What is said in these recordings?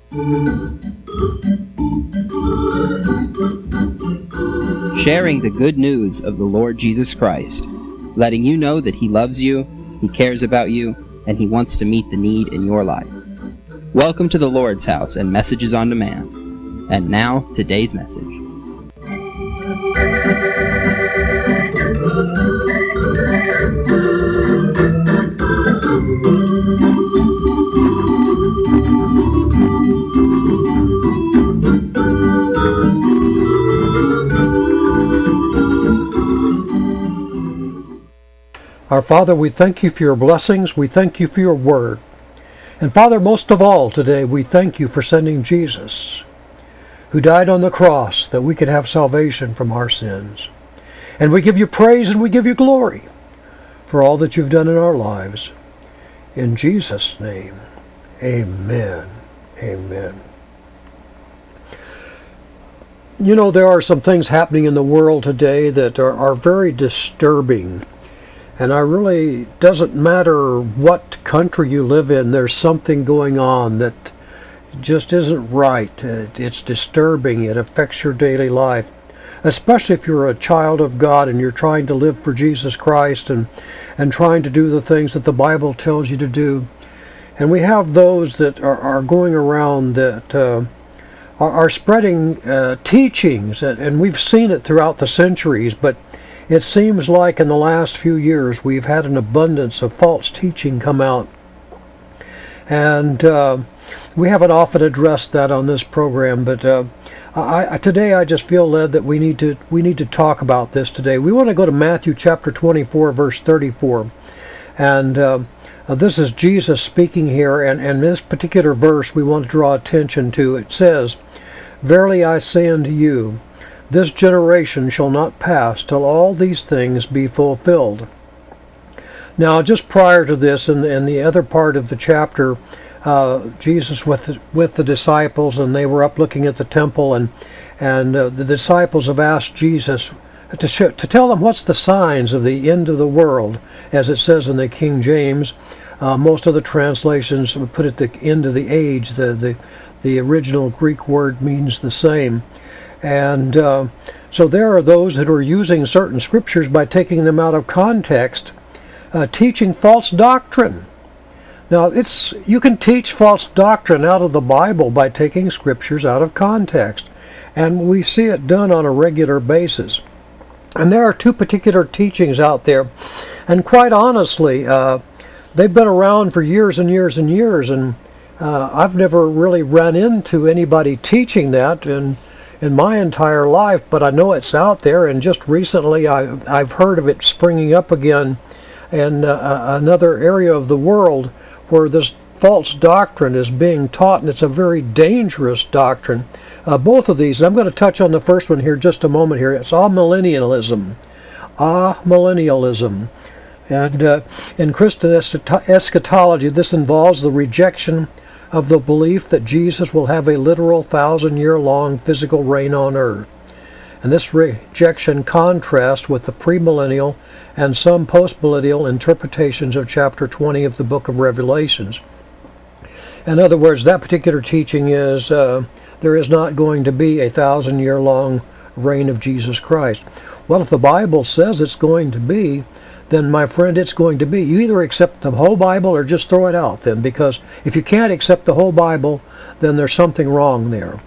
Sharing the good news of the Lord Jesus Christ, letting you know that He loves you, He cares about you, and He wants to meet the need in your life. Welcome to the Lord's House and Messages on Demand. And now, today's message. Our Father, we thank you for your blessings. We thank you for your word. And Father, most of all today, we thank you for sending Jesus, who died on the cross that we could have salvation from our sins. And we give you praise and we give you glory for all that you've done in our lives. In Jesus' name, amen. Amen. You know, there are some things happening in the world today that are very disturbing. And doesn't matter what country you live in, there's something going on that just isn't right. It's disturbing. It affects your daily life, especially if you're a child of God and you're trying to live for Jesus Christ and trying to do the things that the Bible tells you to do. And we have those that are going around that are spreading teachings, and we've seen it throughout the centuries, but it seems like in the last few years we've had an abundance of false teaching come out. And we haven't often addressed that on this program, but today I just feel led that we need to talk about this today. We want to go to Matthew chapter 24, verse 34. And this is Jesus speaking here, and this particular verse we want to draw attention to. It says, "Verily I say unto you, this generation shall not pass till all these things be fulfilled." Now, just prior to this, in the other part of the chapter, Jesus with the disciples, and they were up looking at the temple, and the disciples have asked Jesus to tell them what's the signs of the end of the world, as it says in the King James. Most of the translations would put it the end of the age. The original Greek word means the same. And so there are those that are using certain scriptures by taking them out of context, teaching false doctrine. Now, you can teach false doctrine out of the Bible by taking scriptures out of context, and we see it done on a regular basis. And there are two particular teachings out there, and quite honestly, they've been around for years and years and years, and I've never really run into anybody teaching that in my entire life, but I know it's out there, and just recently I've heard of it springing up again in another area of the world where this false doctrine is being taught, and it's a very dangerous doctrine. Both of these, I'm going to touch on the first one here just a moment here. It's amillennialism. Amillennialism. And in Christian eschatology, this involves the rejection of the belief that Jesus will have a literal 1,000-year-long physical reign on earth. And this rejection contrasts with the premillennial and some postmillennial interpretations of chapter 20 of the book of Revelations. In other words, that particular teaching is there is not going to be a 1,000-year-long reign of Jesus Christ. Well, if the Bible says it's going to be, then, my friend, it's going to be. You either accept the whole Bible or just throw it out then, because if you can't accept the whole Bible, then there's something wrong there.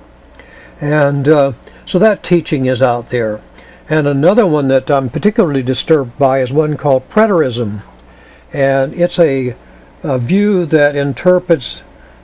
And so that teaching is out there. And another one that I'm particularly disturbed by is one called preterism. And it's a view that interprets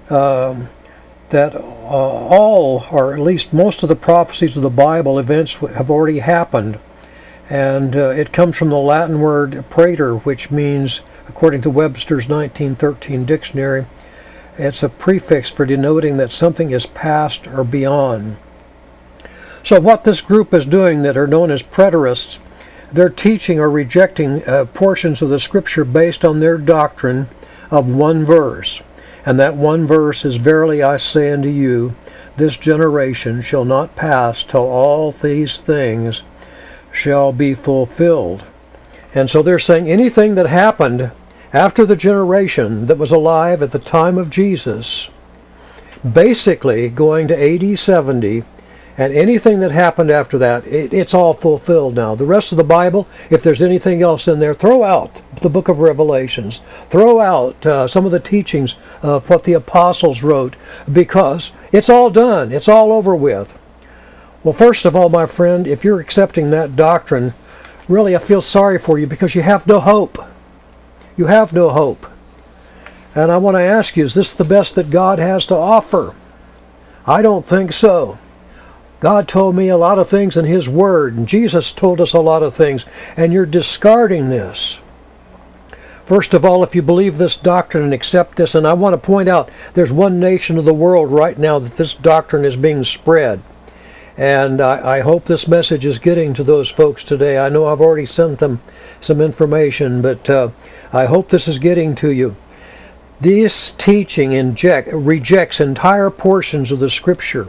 that all, or at least most of the prophecies of the Bible events have already happened. And it comes from the Latin word praeter, which means, according to Webster's 1913 dictionary, it's a prefix for denoting that something is past or beyond. So what this group is doing, that are known as preterists, they're teaching or rejecting portions of the scripture based on their doctrine of one verse. And that one verse is, "Verily I say unto you, this generation shall not pass till all these things shall be fulfilled." And so they're saying anything that happened after the generation that was alive at the time of Jesus basically going to AD 70, and anything that happened after that, it's all fulfilled now. The rest of the Bible, if there's anything else in there, throw out the book of Revelations. Throw out some of the teachings of what the apostles wrote, because it's all done. It's all over with. Well, first of all, my friend, if you're accepting that doctrine, really I feel sorry for you, because you have no hope. You have no hope. And I want to ask you, is this the best that God has to offer? I don't think so. God told me a lot of things in His Word, and Jesus told us a lot of things, and you're discarding this. First of all, if you believe this doctrine and accept this, and I want to point out, there's one nation of the world right now that this doctrine is being spread. And I hope this message is getting to those folks today. I know I've already sent them some information, but I hope this is getting to you. This teaching rejects entire portions of the Scripture.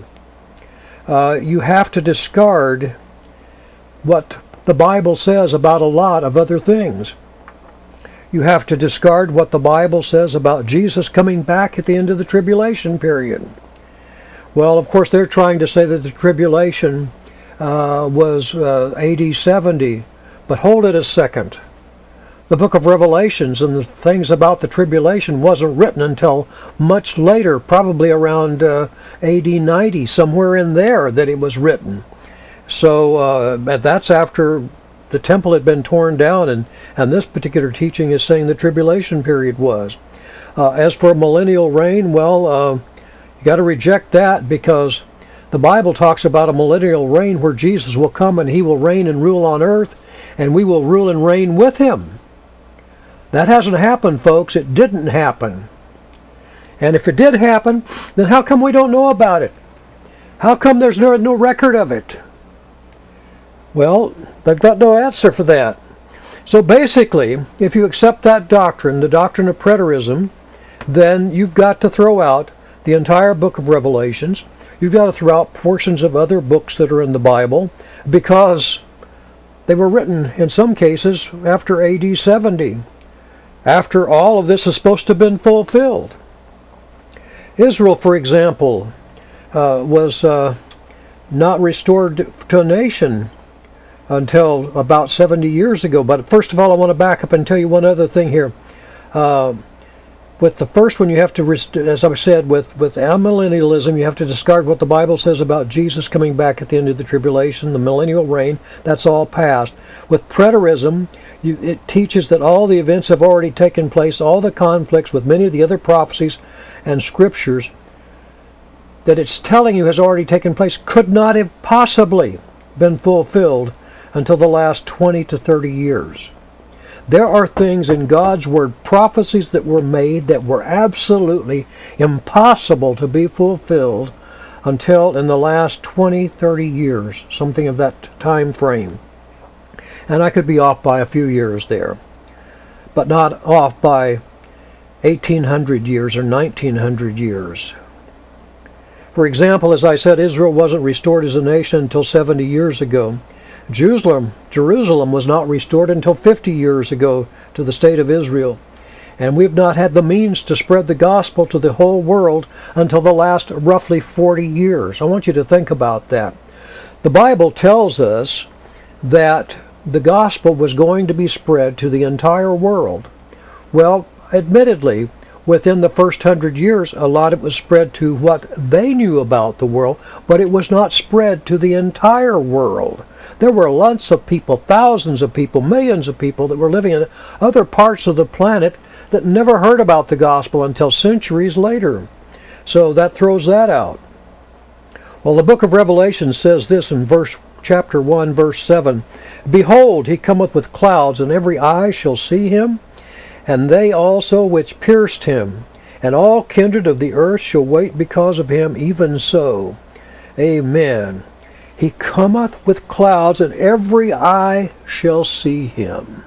You have to discard what the Bible says about a lot of other things. You have to discard what the Bible says about Jesus coming back at the end of the tribulation period. Well, of course, they're trying to say that the tribulation was AD 70, but hold it a second. The book of Revelations and the things about the tribulation wasn't written until much later, probably around AD 90, somewhere in there that it was written. So that's after the temple had been torn down, and this particular teaching is saying the tribulation period was. As for millennial reign, well, you got to reject that, because the Bible talks about a millennial reign where Jesus will come and He will reign and rule on earth, and we will rule and reign with Him. That hasn't happened, folks. It didn't happen. And if it did happen, then how come we don't know about it? How come there's no record of it? Well, they've got no answer for that. So basically, if you accept that doctrine, the doctrine of preterism, then you've got to throw out the entire book of Revelations. You've got to throw out portions of other books that are in the Bible, because they were written, in some cases, after AD 70. After all of this is supposed to have been fulfilled. Israel, for example, was not restored to a nation until about 70 years ago. But first of all, I want to back up and tell you one other thing here. With the first one, you have to, as I said, with amillennialism, you have to discard what the Bible says about Jesus coming back at the end of the tribulation, the millennial reign. That's all past. With preterism, it teaches that all the events have already taken place, all the conflicts with many of the other prophecies and scriptures that it's telling you has already taken place could not have possibly been fulfilled until the last 20 to 30 years. There are things in God's Word, prophecies that were made that were absolutely impossible to be fulfilled until in the last 20, 30 years, something of that time frame. And I could be off by a few years there, but not off by 1800 years or 1900 years. For example, as I said, Israel wasn't restored as a nation until 70 years ago. Jerusalem was not restored until 50 years ago to the state of Israel. And we've not had the means to spread the gospel to the whole world until the last roughly 40 years. I want you to think about that. The Bible tells us that the gospel was going to be spread to the entire world. Well, admittedly, within the first 100 years, a lot of it was spread to what they knew about the world, but it was not spread to the entire world. There were lots of people, thousands of people, millions of people that were living in other parts of the planet that never heard about the gospel until centuries later. So that throws that out. Well, the book of Revelation says this in chapter 1, verse 7, "Behold, he cometh with clouds, and every eye shall see him, and they also which pierced him, and all kindred of the earth shall wait because of him, even so." Amen. He cometh with clouds, and every eye shall see him.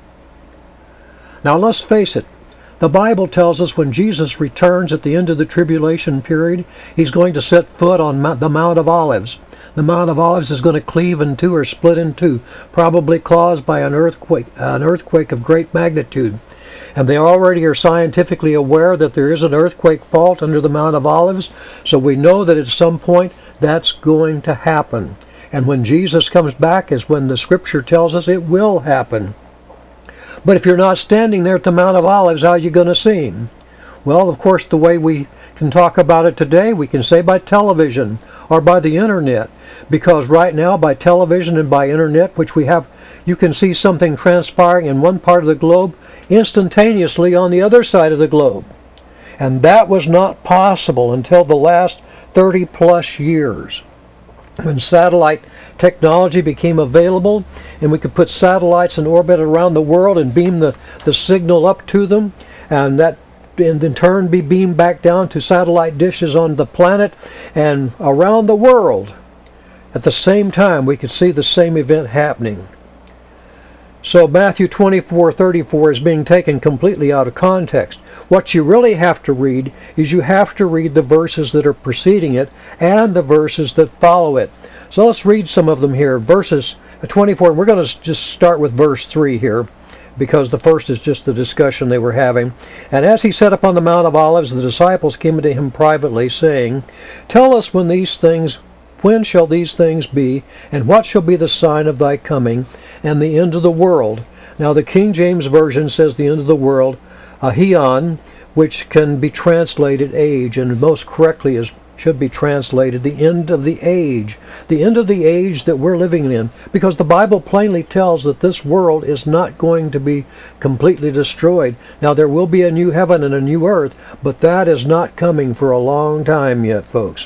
Now let's face it. The Bible tells us when Jesus returns at the end of the tribulation period, He's going to set foot on the Mount of Olives. The Mount of Olives is going to cleave in two or split in two, probably caused by an earthquake of great magnitude. And they already are scientifically aware that there is an earthquake fault under the Mount of Olives. So we know that at some point that's going to happen. And when Jesus comes back is when the Scripture tells us it will happen. But if you're not standing there at the Mount of Olives, how are you going to see him? Well, of course, the way we can talk about it today, we can say by television or by the internet. Because right now, by television and by internet, which we have, you can see something transpiring in one part of the globe instantaneously on the other side of the globe. And that was not possible until the last 30 plus years, when satellite technology became available and we could put satellites in orbit around the world and beam the signal up to them, and that in turn be beamed back down to satellite dishes on the planet and around the world. At the same time, we could see the same event happening. So Matthew 24:34 is being taken completely out of context. What you really have to read is you have to read the verses that are preceding it and the verses that follow it. So let's read some of them here. Verses 24, we're going to just start with verse 3 here, because the first is just the discussion they were having. And as he sat upon the Mount of Olives, the disciples came to him privately, saying, Tell us when shall these things be, and what shall be the sign of thy coming, and the end of the world? Now the King James Version says the end of the world, Ahion, which can be translated age, and most correctly should be translated the end of the age that we're living in, because the Bible plainly tells that this world is not going to be completely destroyed. Now there will be a new heaven and a new earth, but that is not coming for a long time yet, folks.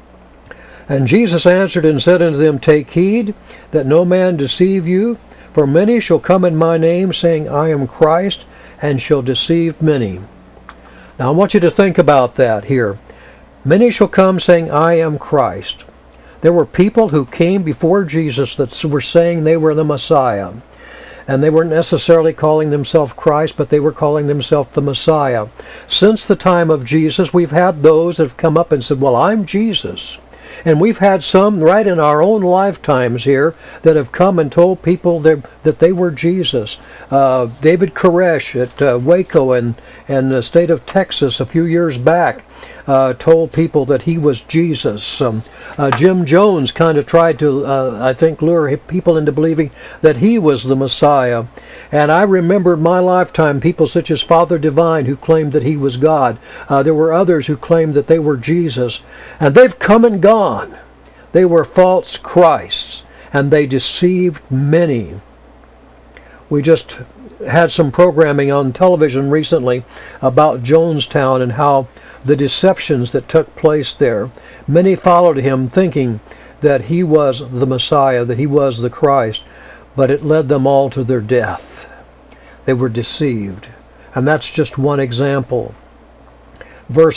And Jesus answered and said unto them, Take heed that no man deceive you, for many shall come in my name, saying, I am Christ, and shall deceive many. Now I want you to think about that here. Many shall come saying, I am Christ. There were people who came before Jesus that were saying they were the Messiah. And they weren't necessarily calling themselves Christ, but they were calling themselves the Messiah. Since the time of Jesus, we've had those that have come up and said, well, I'm Jesus. And we've had some right in our own lifetimes here that have come and told people that they were Jesus. David Koresh at Waco and the state of Texas a few years back told people that he was Jesus. Jim Jones kind of tried to, I think, lure people into believing that he was the Messiah. And I remember in my lifetime people such as Father Divine who claimed that he was God. There were others who claimed that they were Jesus. And they've come and gone. They were false Christs, and they deceived many. We just had some programming on television recently about Jonestown and how the deceptions that took place there. Many followed him thinking that he was the Messiah, that he was the Christ, but it led them all to their death. They were deceived. And that's just one example. Verse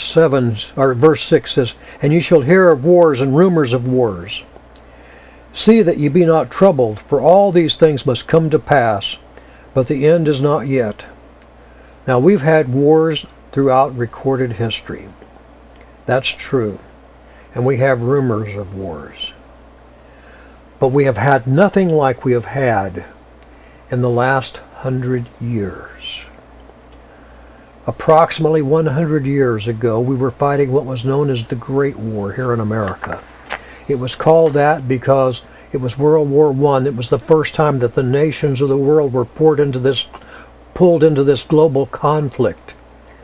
6 says, And ye shall hear of wars and rumors of wars. See that ye be not troubled, for all these things must come to pass, but the end is not yet. Now we've had wars throughout recorded history. That's true. And we have rumors of wars. But we have had nothing like we have had in the last 100 years. Approximately 100 years ago, we were fighting what was known as the Great War here in America. It was called that because it was World War I. It was the first time that the nations of the world were pulled into this global conflict.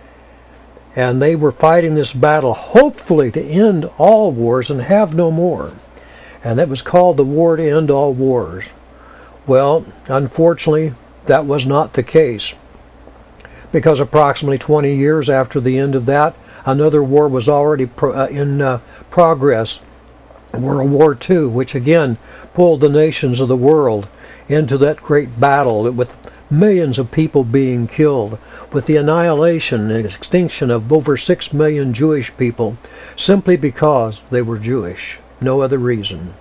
And they were fighting this battle, hopefully to end all wars and have no more. And that was called the War to End All Wars. Well, unfortunately, that was not the case. Because approximately 20 years after the end of that, another war was already in progress. World War II, which again pulled the nations of the world into that great battle with millions of people being killed, with the annihilation and extinction of over 6 million Jewish people, simply because they were Jewish. No other reason.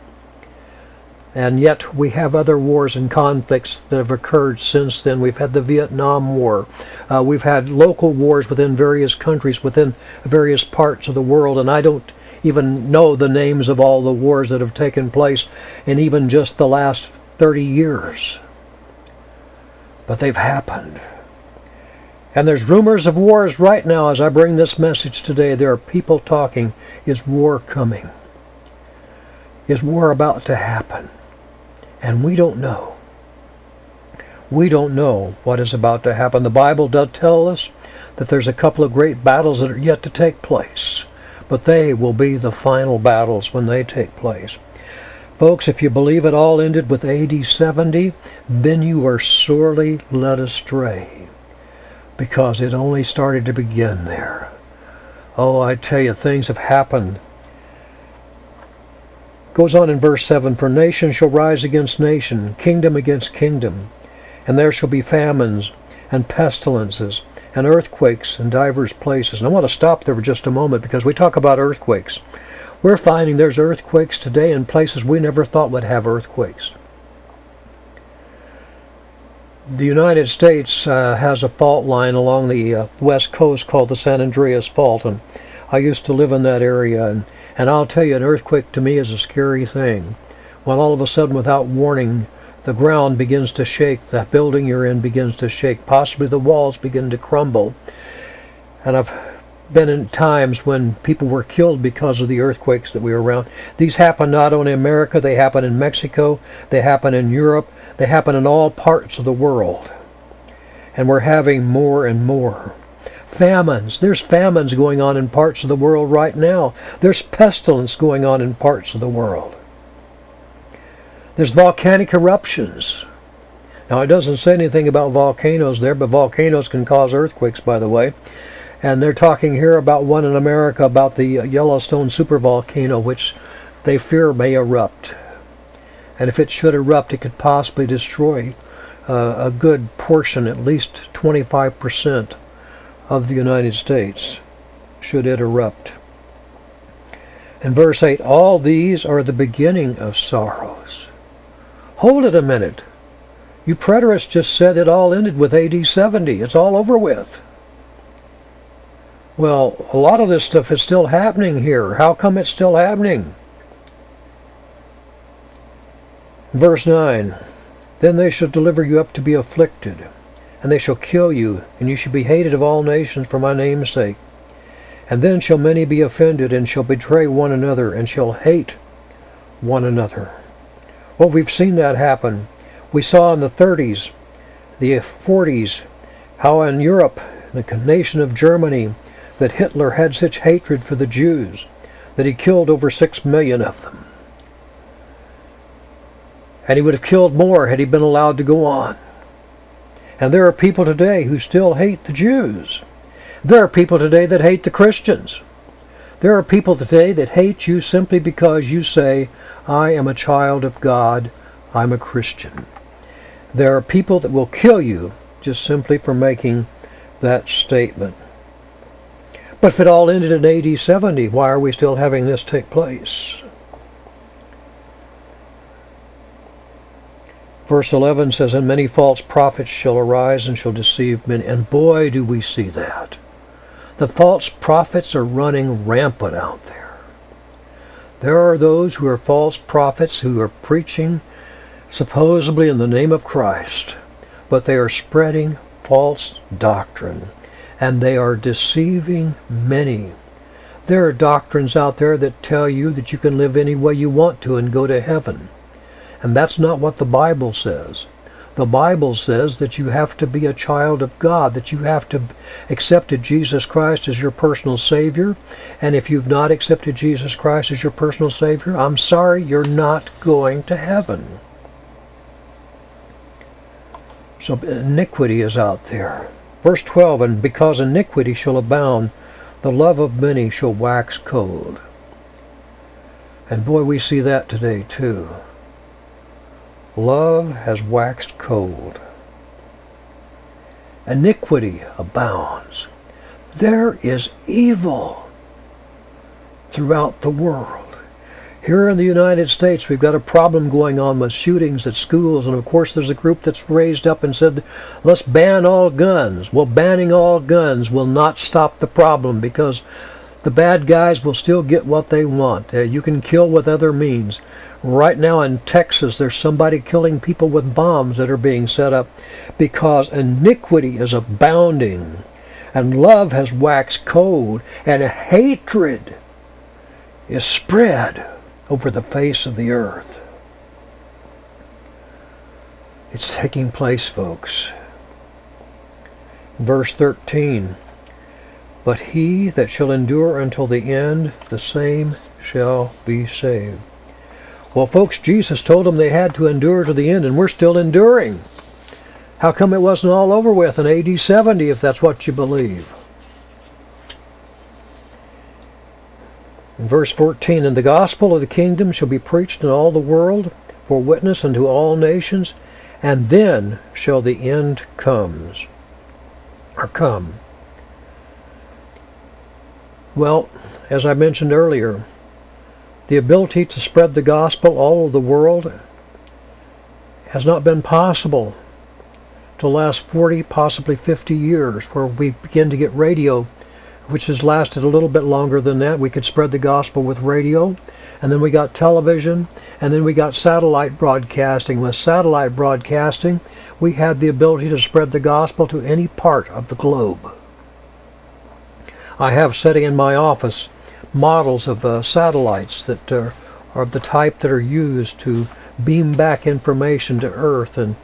And yet we have other wars and conflicts that have occurred since then. We've had the Vietnam War. We've had local wars within various countries, within various parts of the world, and I don't even know the names of all the wars that have taken place in even just the last 30 years. But they've happened. And there's rumors of wars right now as I bring this message today. There are people talking, is war coming? Is war about to happen? And we don't know. We don't know what is about to happen. The Bible does tell us that there's a couple of great battles that are yet to take place, but they will be the final battles when they take place. Folks, if you believe it all ended with AD 70, then you are sorely led astray, because it only started to begin there. Oh, I tell you, things have happened. Goes on in verse 7, for nation shall rise against nation, kingdom against kingdom, and there shall be famines and pestilences and earthquakes in divers places. And I want to stop there for just a moment, because we talk about earthquakes. We're finding there's earthquakes today in places we never thought would have earthquakes. The United States has a fault line along the west coast called the San Andreas Fault, and I used to live in that area, and I'll tell you, an earthquake to me is a scary thing. When all of a sudden, without warning, the ground begins to shake, the building you're in begins to shake, possibly the walls begin to crumble. And I've been in times when people were killed because of the earthquakes that we were around. These happen not only in America, they happen in Mexico, they happen in Europe, they happen in all parts of the world. And we're having more and more. Famines. There's famines going on in parts of the world right now. There's pestilence going on in parts of the world. There's volcanic eruptions. Now, it doesn't say anything about volcanoes there, but volcanoes can cause earthquakes, by the way. And they're talking here about one in America, about the Yellowstone supervolcano, which they fear may erupt. And if it should erupt, it could possibly destroy a good portion, at least 25% of the United States, should it erupt. In verse 8, all these are the beginning of sorrows. Hold it a minute. You preterists just said it all ended with AD 70. It's all over with. Well, a lot of this stuff is still happening here. How come it's still happening? Verse 9, then they shall deliver you up to be afflicted, and they shall kill you, and you shall be hated of all nations for my name's sake. And then shall many be offended, and shall betray one another, and shall hate one another. Well, we've seen that happen. We saw in the 30s, the 40s, how in Europe, the nation of Germany, that Hitler had such hatred for the Jews that he killed over 6 million of them. And he would have killed more had he been allowed to go on. And there are people today who still hate the Jews. There are people today that hate the Christians. There are people today that hate you simply because you say, I am a child of God, I'm a Christian. There are people that will kill you just simply for making that statement. But if it all ended in AD 70, why are we still having this take place? Verse 11 says, and many false prophets shall arise and shall deceive many. And boy, do we see that. The false prophets are running rampant out there. There are those who are false prophets who are preaching supposedly in the name of Christ, but they are spreading false doctrine, and they are deceiving many. There are doctrines out there that tell you that you can live any way you want to and go to heaven. And that's not what the Bible says. The Bible says that you have to be a child of God, that you have to accept Jesus Christ as your personal Savior. And if you've not accepted Jesus Christ as your personal Savior, I'm sorry, you're not going to heaven. So iniquity is out there. Verse 12, and because iniquity shall abound, the love of many shall wax cold. And boy, we see that today too. Love has waxed cold. Iniquity abounds. There is evil throughout the world. Here in the United States, we've got a problem going on with shootings at schools, and of course there's a group that's raised up and said, let's ban all guns. Well, banning all guns will not stop the problem, because the bad guys will still get what they want. You can kill with other means. Right now in Texas, there's somebody killing people with bombs that are being set up because iniquity is abounding, and love has waxed cold, and hatred is spread over the face of the earth. It's taking place, folks. Verse 13, but he that shall endure until the end, the same shall be saved. Well, folks, Jesus told them they had to endure to the end, and we're still enduring. How come it wasn't all over with in AD 70, if that's what you believe? In verse 14, and the gospel of the kingdom shall be preached in all the world for witness unto all nations, and then shall the end come. Well, as I mentioned earlier, the ability to spread the gospel all over the world has not been possible to the last 40, possibly 50 years, where we begin to get radio, which has lasted a little bit longer than that. We could spread the gospel with radio, and then we got television, and then we got satellite broadcasting. With satellite broadcasting, we had the ability to spread the gospel to any part of the globe. I have sitting in my office models of satellites that are of the type that are used to beam back information to Earth and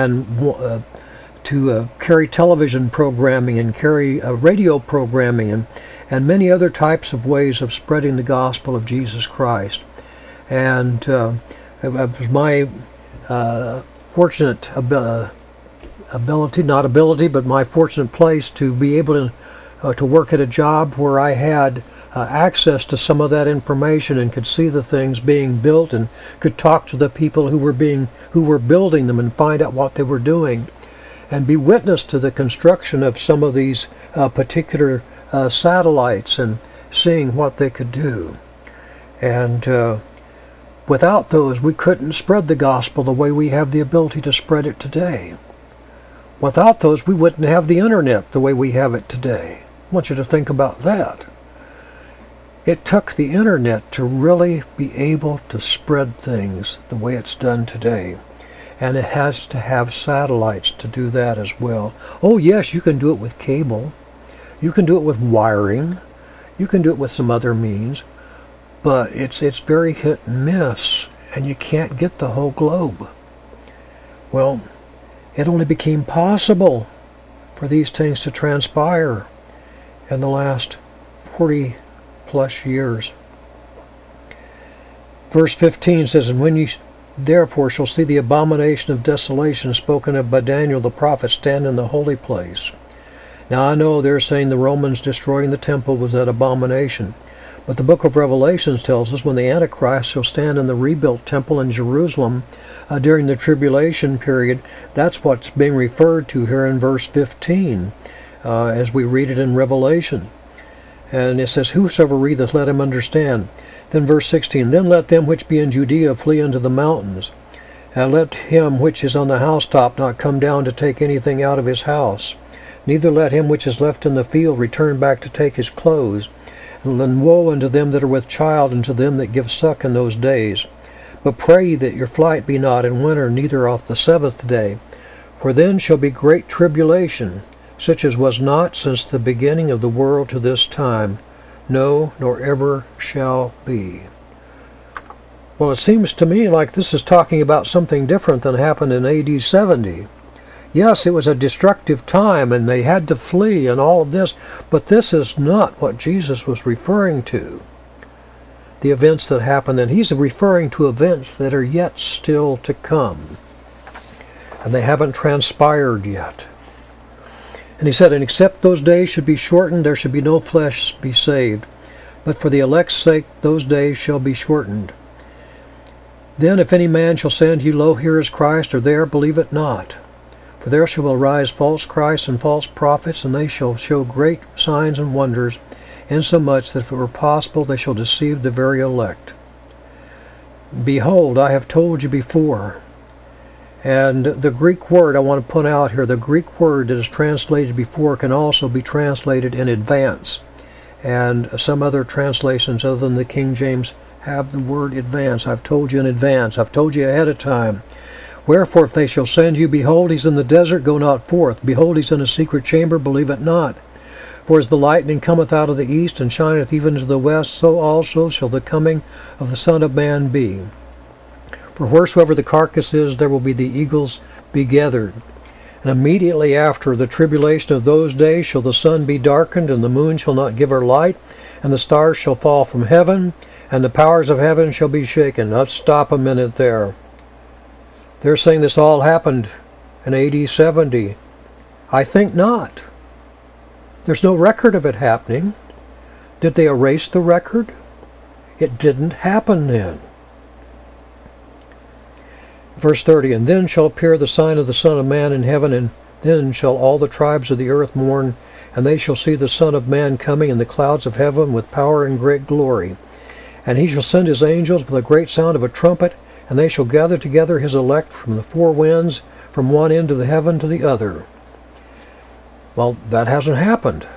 to carry television programming and carry radio programming and many other types of ways of spreading the gospel of Jesus Christ. And it was my fortunate my fortunate place to be able to work at a job where I had access to some of that information and could see the things being built and could talk to the people who were building them and find out what they were doing and be witness to the construction of some of these particular satellites and seeing what they could do. And without those, we couldn't spread the gospel the way we have the ability to spread it today. Without those, we wouldn't have the internet the way we have it today. I want you to think about that. It took the internet to really be able to spread things the way it's done today. And it has to have satellites to do that as well. Oh yes, you can do it with cable. You can do it with wiring. You can do it with some other means. But it's very hit and miss, and you can't get the whole globe. Well, it only became possible for these things to transpire in the last 40 plus years. Verse 15 says, and when you therefore shall see the abomination of desolation spoken of by Daniel the prophet stand in the holy place. Now I know they're saying the Romans destroying the temple was that abomination. But the book of Revelations tells us when the Antichrist shall stand in the rebuilt temple in Jerusalem during the tribulation period, that's what's being referred to here in verse 15 as we read it in Revelation. And it says, whosoever readeth, let him understand. Then verse 16, then let them which be in Judea flee unto the mountains. And let him which is on the housetop not come down to take anything out of his house. Neither let him which is left in the field return back to take his clothes. And then woe unto them that are with child, and to them that give suck in those days. But pray ye that your flight be not in winter, neither off the 7th day. For then shall be great tribulation, such as was not since the beginning of the world to this time, no, nor ever shall be. Well, it seems to me like this is talking about something different than happened in AD 70. Yes, it was a destructive time, and they had to flee and all of this, but this is not what Jesus was referring to. The events that happened, and he's referring to events that are yet still to come, and they haven't transpired yet. And he said, and except those days should be shortened, there should be no flesh be saved. But for the elect's sake, those days shall be shortened. Then if any man shall say unto you, lo, here is Christ, or there, believe it not. For there shall arise false Christs and false prophets, and they shall show great signs and wonders, insomuch that if it were possible, they shall deceive the very elect. Behold, I have told you before. And the Greek word I want to point out here, the Greek word that is translated before can also be translated in advance. And some other translations other than the King James have the word advance. I've told you in advance. I've told you ahead of time. Wherefore, if they shall send you, behold, he's in the desert, go not forth. Behold, he's in a secret chamber, believe it not. For as the lightning cometh out of the east, and shineth even to the west, so also shall the coming of the Son of Man be. For wheresoever the carcass is, there will be the eagles be gathered. And immediately after the tribulation of those days shall the sun be darkened, and the moon shall not give her light, and the stars shall fall from heaven, and the powers of heaven shall be shaken. Let's stop a minute there. They're saying this all happened in AD 70. I think not. There's no record of it happening. Did they erase the record? It didn't happen then. Verse 30, and then shall appear the sign of the Son of Man in heaven, and then shall all the tribes of the earth mourn, and they shall see the Son of Man coming in the clouds of heaven with power and great glory. And he shall send his angels with a great sound of a trumpet, and they shall gather together his elect from the four winds, from one end of the heaven to the other. Well, that hasn't happened.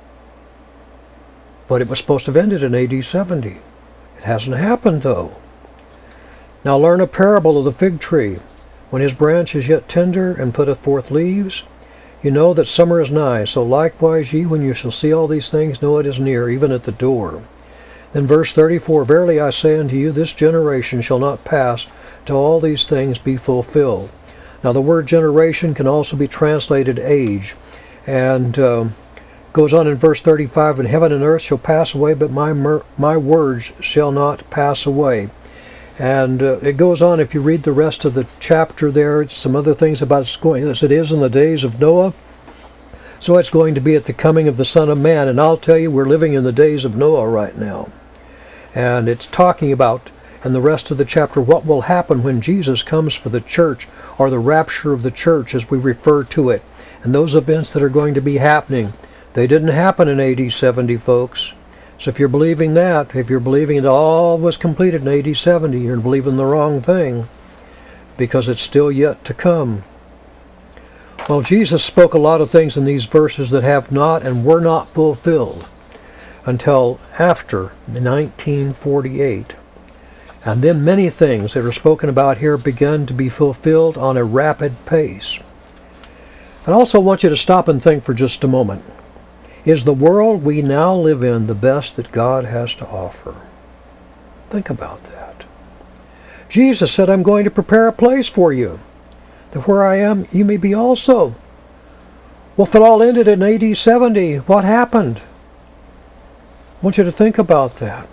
But it was supposed to have ended in AD 70. It hasn't happened, though. Now learn a parable of the fig tree. When his branch is yet tender, and putteth forth leaves, you know that summer is nigh. So likewise ye, when you shall see all these things, know it is near, even at the door. Then verse 34, verily I say unto you, this generation shall not pass till all these things be fulfilled. Now the word generation can also be translated age. And goes on in verse 35, and heaven and earth shall pass away, but my words shall not pass away. And it goes on, if you read the rest of the chapter there, it's some other things about it's going, as it is in the days of Noah, so it's going to be at the coming of the Son of Man. And I'll tell you, we're living in the days of Noah right now. And it's talking about, in the rest of the chapter, what will happen when Jesus comes for the church, or the rapture of the church as we refer to it. And those events that are going to be happening, they didn't happen in AD 70, folks. So if you're believing that, if you're believing it all was completed in AD 70, you're believing the wrong thing, because it's still yet to come. Well, Jesus spoke a lot of things in these verses that have not and were not fulfilled until after 1948. And then many things that are spoken about here began to be fulfilled on a rapid pace. I also want you to stop and think for just a moment. Is the world we now live in the best that God has to offer? Think about that. Jesus said, I'm going to prepare a place for you, that where I am, you may be also. Well, if it all ended in AD 70, what happened? I want you to think about that.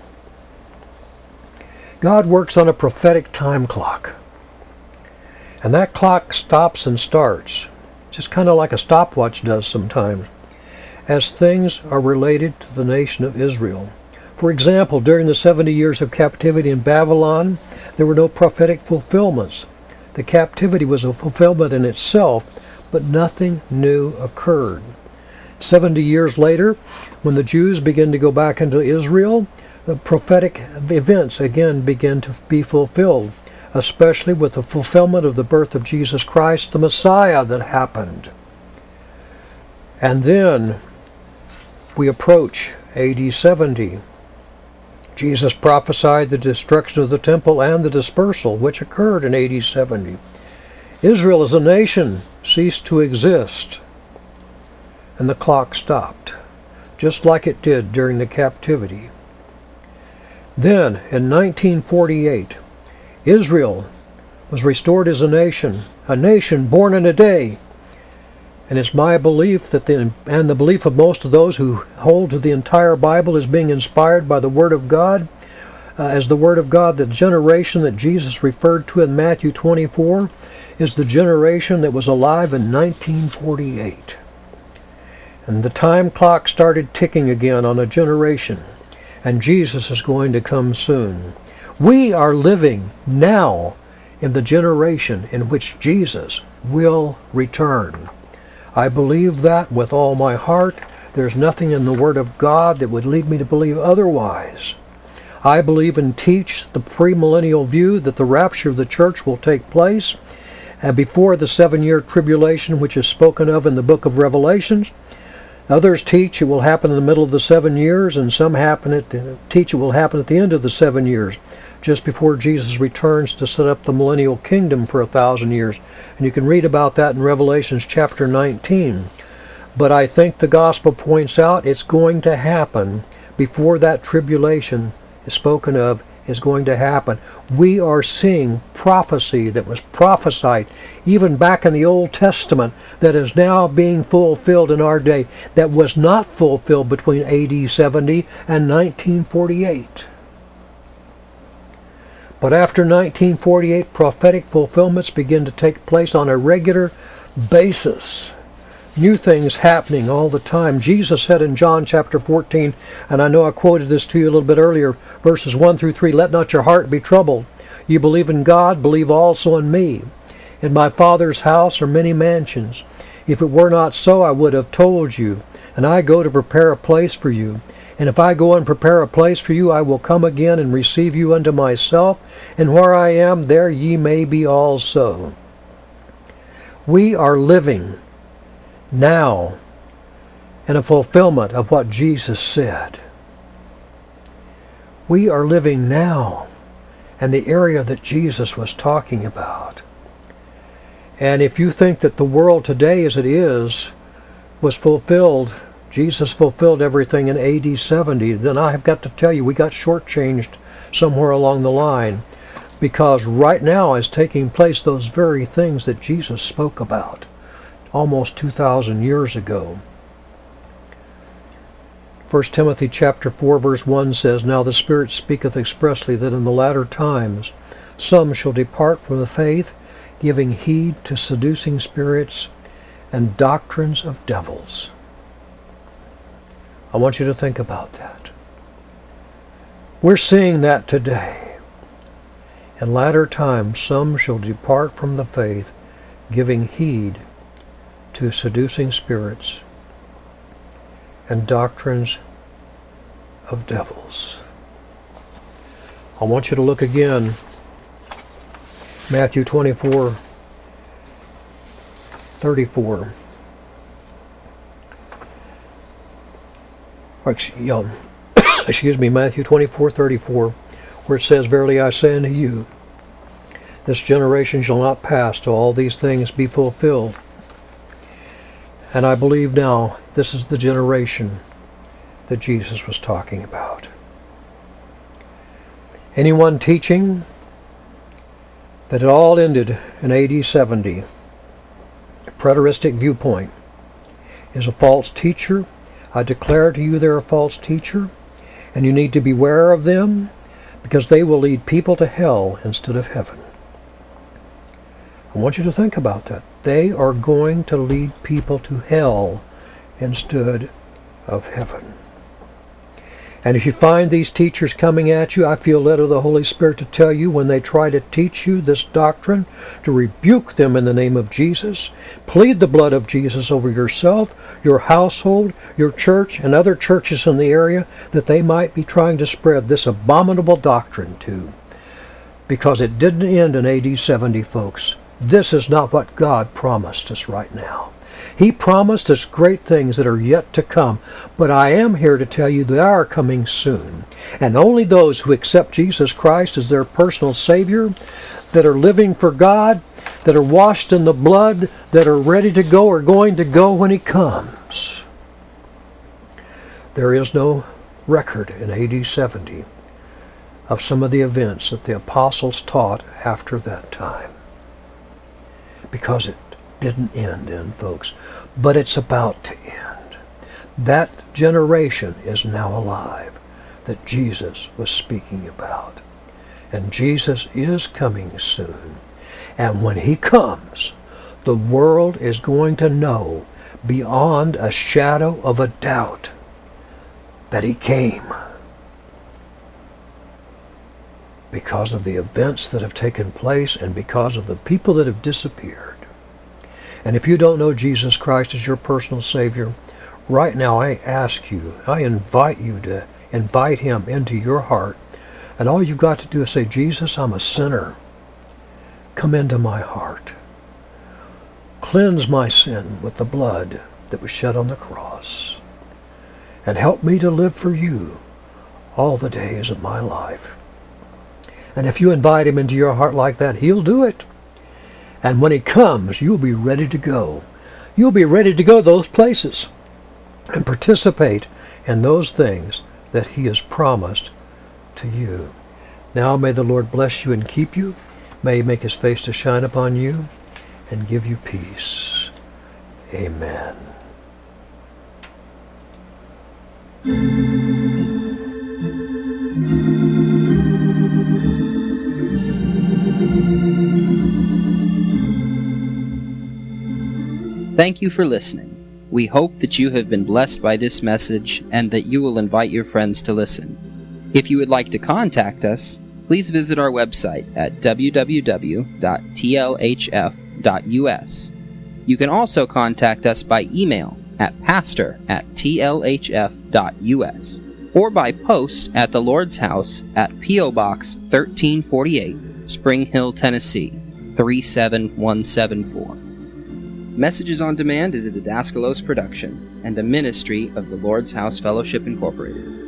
God works on a prophetic time clock. And that clock stops and starts, just kind of like a stopwatch does sometimes, as things are related to the nation of Israel. For example, during the 70 years of captivity in Babylon, there were no prophetic fulfillments. The captivity was a fulfillment in itself, but nothing new occurred. 70 years later, when the Jews began to go back into Israel, the prophetic events again began to be fulfilled, especially with the fulfillment of the birth of Jesus Christ, the Messiah, that happened. And then we approach AD 70. Jesus prophesied the destruction of the temple and the dispersal, which occurred in AD 70. Israel as a nation ceased to exist, and the clock stopped, just like it did during the captivity. Then, in 1948, Israel was restored as a nation born in a day. And it's my belief that and the belief of most of those who hold to the entire Bible as being inspired by the Word of God, as the Word of God, the generation that Jesus referred to in Matthew 24 is the generation that was alive in 1948. And the time clock started ticking again on a generation, and Jesus is going to come soon. We are living now in the generation in which Jesus will return. I believe that with all my heart. There's nothing in the Word of God that would lead me to believe otherwise. I believe and teach the premillennial view that the rapture of the church will take place before the 7-year tribulation which is spoken of in the book of Revelations. Others teach it will happen in the middle of the 7 years, and some teach it will happen at the end of the 7 years, just before Jesus returns to set up the millennial kingdom for 1,000 years. And you can read about that in Revelations chapter 19. But I think the gospel points out it's going to happen before that tribulation is spoken of is going to happen. We are seeing prophecy that was prophesied even back in the Old Testament that is now being fulfilled in our day, that was not fulfilled between AD 70 and 1948. But after 1948, prophetic fulfillments begin to take place on a regular basis. New things happening all the time. Jesus said in John chapter 14, and I know I quoted this to you a little bit earlier, verses 1 through 3, "Let not your heart be troubled. You believe in God, believe also in me. In my Father's house are many mansions. If it were not so, I would have told you. And I go to prepare a place for you. And if I go and prepare a place for you, I will come again and receive you unto myself. And where I am, there ye may be also." We are living now in a fulfillment of what Jesus said. We are living now in the area that Jesus was talking about. And if you think that the world today as it is was fulfilled, Jesus fulfilled everything in AD 70, then I have got to tell you we got shortchanged somewhere along the line, because right now is taking place those very things that Jesus spoke about almost 2,000 years ago. 1 Timothy chapter 4 verse 1 says, "Now the Spirit speaketh expressly that in the latter times some shall depart from the faith, giving heed to seducing spirits and doctrines of devils." I want you to think about that. We're seeing that today. In latter times some shall depart from the faith, giving heed to seducing spirits and doctrines of devils. I want you to look again, Matthew 24:34. Excuse me, Matthew 24:34, where it says, "Verily I say unto you, this generation shall not pass till all these things be fulfilled." And I believe now this is the generation that Jesus was talking about. Anyone teaching that it all ended in AD 70, a preteristic viewpoint, is a false teacher. I declare to you they're a false teacher, and you need to beware of them, because they will lead people to hell instead of heaven. I want you to think about that. They are going to lead people to hell instead of heaven. And if you find these teachers coming at you, I feel led of the Holy Spirit to tell you, when they try to teach you this doctrine, to rebuke them in the name of Jesus. Plead the blood of Jesus over yourself, your household, your church, and other churches in the area that they might be trying to spread this abominable doctrine to. Because it didn't end in AD 70, folks. This is not what God promised us right now. He promised us great things that are yet to come, but I am here to tell you they are coming soon. And only those who accept Jesus Christ as their personal Savior, that are living for God, that are washed in the blood, that are ready to go, are going to go when He comes. There is no record in AD 70 of some of the events that the apostles taught after that time. Because it didn't end then, folks. But it's about to end. That generation is now alive that Jesus was speaking about. And Jesus is coming soon. And when He comes, the world is going to know beyond a shadow of a doubt that He came. Because of the events that have taken place and because of the people that have disappeared. And if you don't know Jesus Christ as your personal Savior, right now I ask you, I invite you to invite Him into your heart. And all you've got to do is say, "Jesus, I'm a sinner. Come into my heart. Cleanse my sin with the blood that was shed on the cross. and help me to live for you all the days of my life. And if you invite him into your heart like that, he'll do it. And when he comes, you'll be ready to go. You'll be ready to go those places and participate in those things that he has promised to you. Now may the Lord bless you and keep you. May he make his face to shine upon you and give you peace. Amen. Thank you for listening. We hope that you have been blessed by this message and that you will invite your friends to listen. If you would like to contact us, please visit our website at www.tlhf.us. You can also contact us by email at pastor@tlhf.us or by post at the Lord's House at P.O. Box 1348, Spring Hill, Tennessee 37174. Messages on Demand is a Didaskalos production and a ministry of the Lord's House Fellowship Incorporated.